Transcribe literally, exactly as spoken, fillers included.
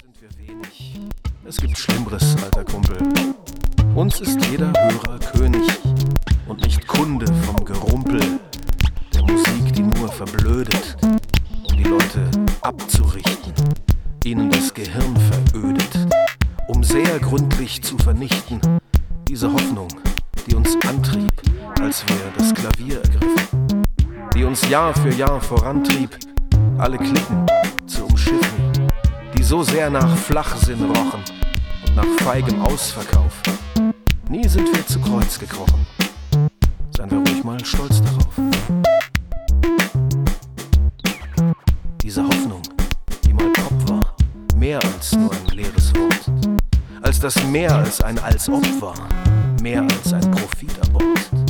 sind wir wenig. Es gibt Schlimmeres, alter Kumpel. Uns ist jeder Hörer König und nicht Kunde vom Gerumpel der Musik, die nur verblödet, um die Leute abzurichten, ihnen das Gehirn verödet, um sehr gründlich zu vernichten diese Hoffnung, die uns antrieb, als wir das Klavier ergriffen, die uns Jahr für Jahr vorantrieb, alle Klicken zu umschiffen, die so sehr nach Flachsinn rochen und nach feigem Ausverkauf. Nie sind wir zu Kreuz gekrochen. Seien wir ruhig mal stolz darauf. Diese Hoffnung, die mal Pop war, mehr als nur ein leeres Wort, als das mehr als ein Als-Ob war, mehr als ein Profitabort.